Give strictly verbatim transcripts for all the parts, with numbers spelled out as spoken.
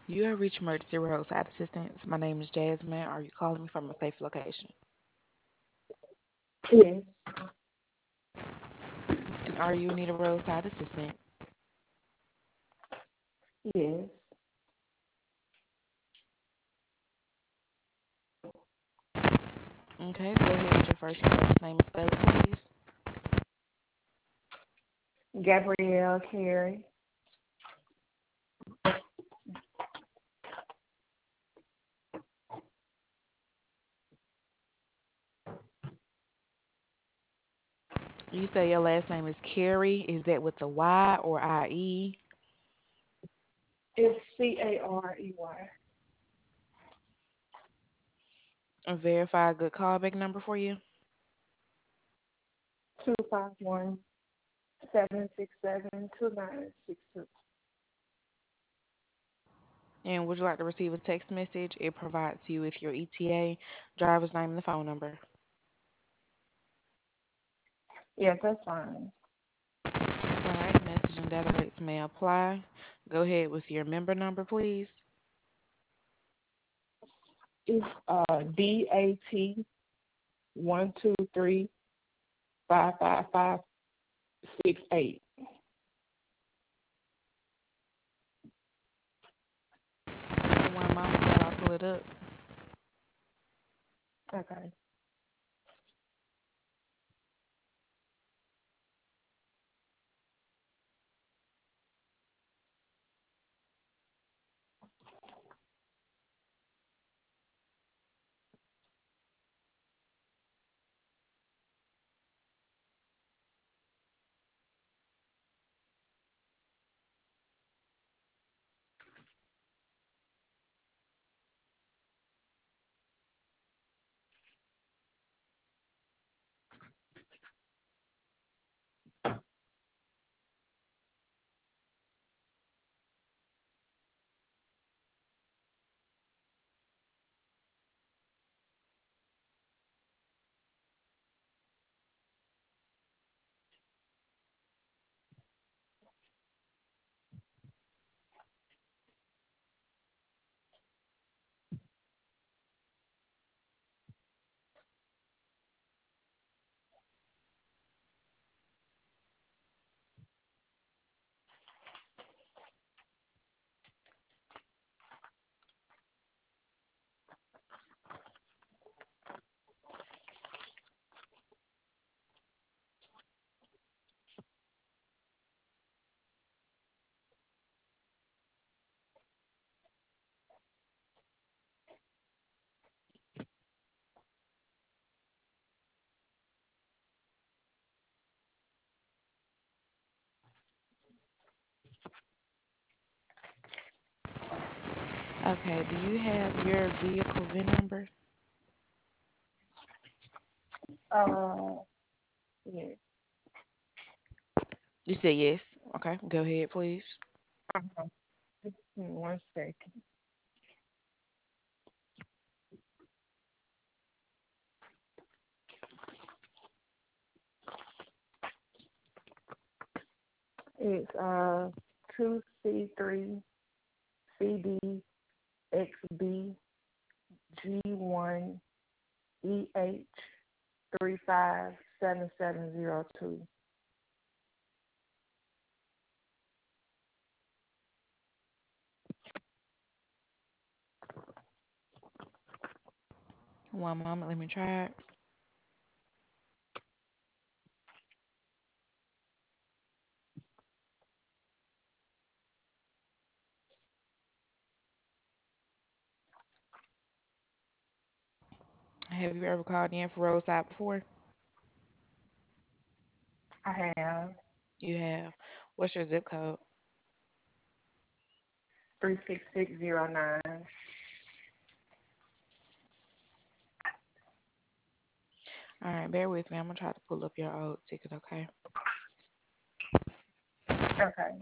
You have reached emergency roadside assistance. My name is Jasmine. Are you calling me from a safe location? Yes, And are you in need of roadside assistance? yes. Okay, go ahead with your first and last name and spell it, please. Gabrielle Carey. You say your last name is Carey. Is that with a Y or I E? It's C A R E Y. A verified good callback number for you. Two five one seven six seven two nine six two. And would you like to receive a text message? It provides you with your E T A, driver's name, and the phone number. Yes, that's fine. All right, message and data rates may apply. Go ahead with your member number, please. It's uh D A T one two three five five five six eight. One moment while I pull it up. Okay. Okay, do you have your vehicle V I N number? Uh yes. You said yes. Okay, go ahead, please. Uh-huh. Just give me one second. It's uh two C three C D X B G one E H three five seven seven zero two. One moment, let me try it. Have you ever called in for roadside before? I have You have. What's your zip code? three six six zero nine. All right, bear with me. I'm gonna try to pull up your old ticket, okay? Okay.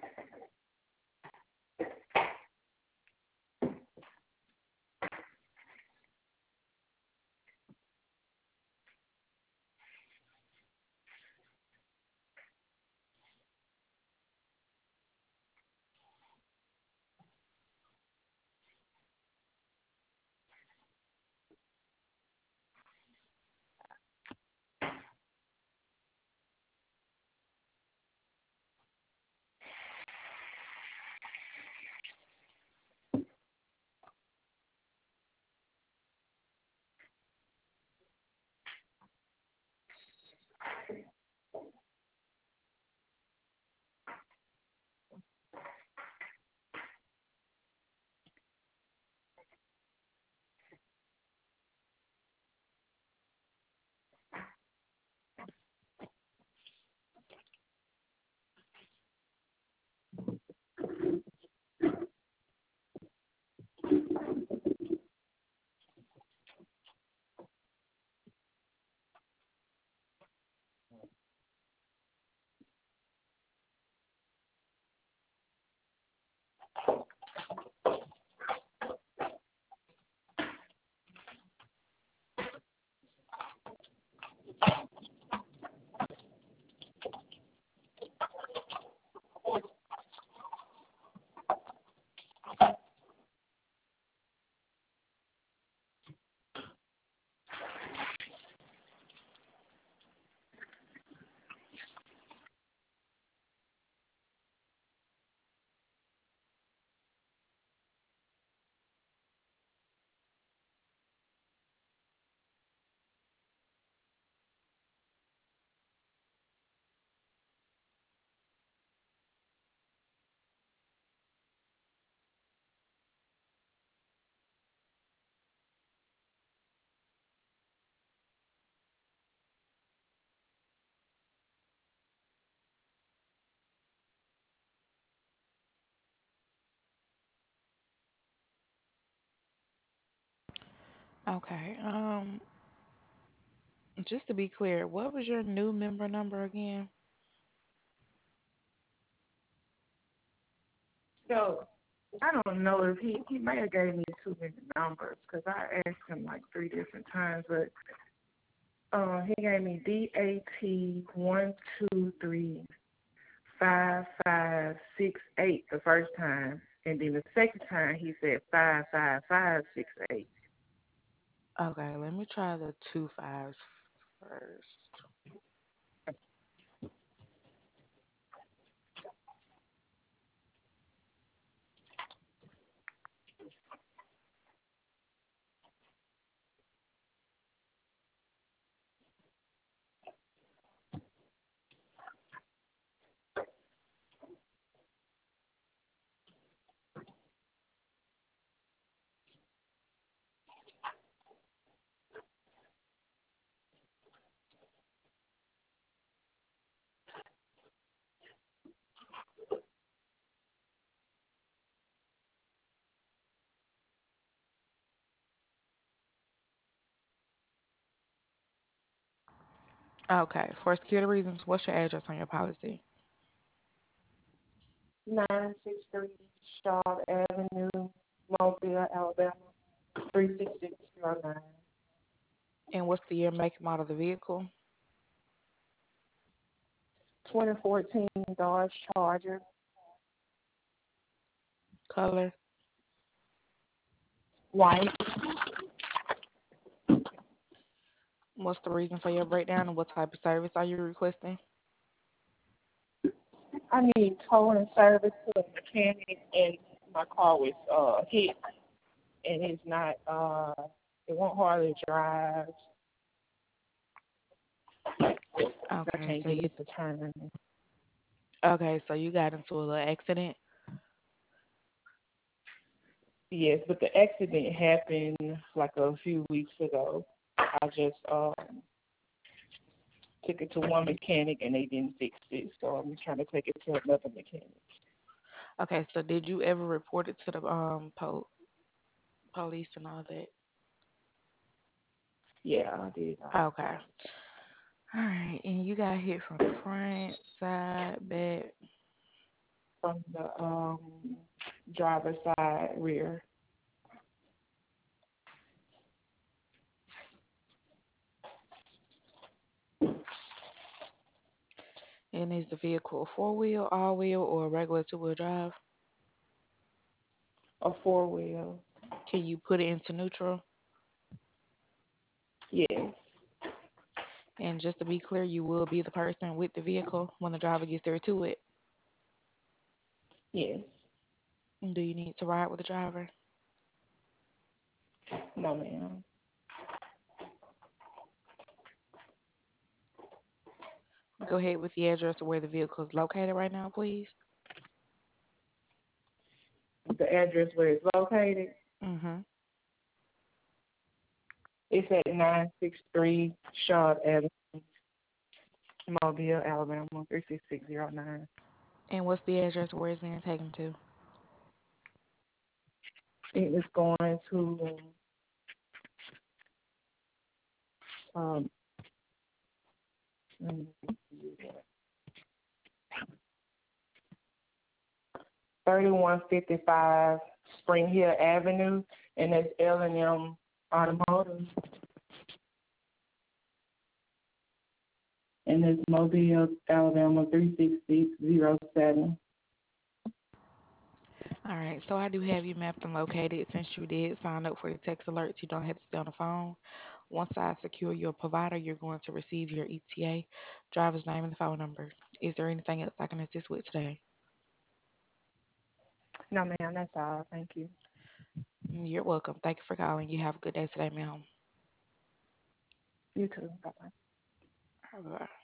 Okay. Um, just to be clear, what was your new member number again? So I don't know if he he may have gave me too many numbers because I asked him like three different times, but uh, he gave me D A T one two three five five six eight the first time, and then the second time he said five five five six eight. Okay, let me try the two fives first. Okay, for security reasons, what's your address on your policy? Nine six three Shaw Avenue, Mobile, Alabama, three six six zero nine. And what's the year, make, and model of the vehicle? twenty fourteen Dodge Charger, Color? white. What's the reason for your breakdown and what type of service are you requesting? I need towing service to a mechanic, and my car was uh, hit, and it's not, uh, it won't hardly drive. I Okay, can't so get you it to turn. okay, so you got into a little accident. Yes, but the accident happened like a few weeks ago. I just um, took it to one mechanic, and they didn't fix it, so I'm trying to take it to another mechanic. Okay, so did you ever report it to the um po- police and all that? Yeah, I did. Okay. All right, and you got hit from the front, side, back. from the um driver's side rear. And is the vehicle a four wheel, all wheel, or a regular two wheel drive? A four wheel. Can you put it into neutral? Yes. And just to be clear, you will be the person with the vehicle when the driver gets there to it. Yes. Do you need to ride with the driver? No, ma'am. Go ahead with the address of where the vehicle is located right now, please. The address where it's located, Mm-hmm. it's at nine six three Shaw Avenue, Mobile, Alabama, three six six zero nine. And what's the address where it's being taken to? It is going to um thirty-one fifty-five Spring Hill Avenue, and it's L and M Automotive, and it's Mobile, Alabama, three six six zero seven. All right, so I do have you mapped and located. Since you did sign up for the text alerts, you don't have to stay on the phone. Once I secure your provider, you're going to receive your E T A, driver's name, and the phone number. Is there anything else I can assist with today? No, ma'am, that's all. Thank you. You're welcome. Thank you for calling. You have a good day today, ma'am. You too. Bye-bye. Bye.